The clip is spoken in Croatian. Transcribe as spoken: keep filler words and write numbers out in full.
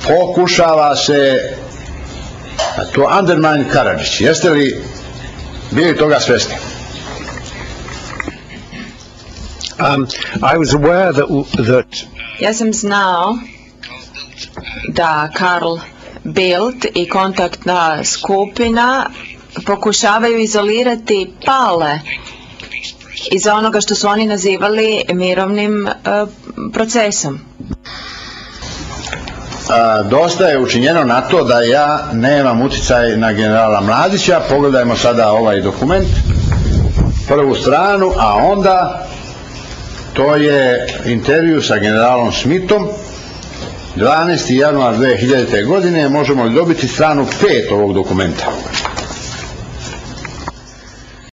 pokušava se to undermine Karadžić. Jeste li bili toga svjesni? Um, I was aware that, that Ja sam znao da Karl Bildt i kontaktna skupina pokušavaju izolirati Pale iza onoga što su oni nazivali mirovnim uh, procesom. A, dosta je učinjeno na to da ja nemam utjecaj na generala Mladića. Pogledajmo sada ovaj dokument, prvu stranu, a onda to je intervju sa generalom Smithom, dvanaesti januar dve hiljadite. godine. Možemo li dobiti stranu pet ovog dokumenta?